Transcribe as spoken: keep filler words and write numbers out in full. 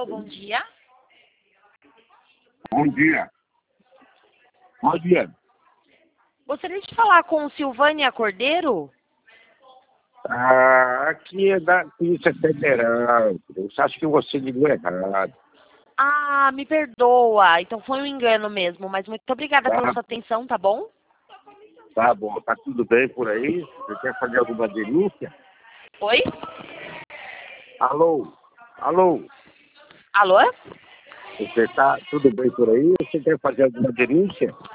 Alô, bom dia. Bom dia. Bom dia. Gostaria de falar com Silvânia Cordeiro? Ah, aqui é da Polícia Federal. Eu acho que você ligou errado. Ah, me perdoa. Então foi um engano mesmo, mas muito obrigada Tá. pela sua atenção, tá bom? Tá bom, tá tudo bem por aí? Você quer fazer alguma denúncia? Oi? Alô? Alô? Alô? Você tá tudo bem por aí? Você quer fazer alguma denúncia?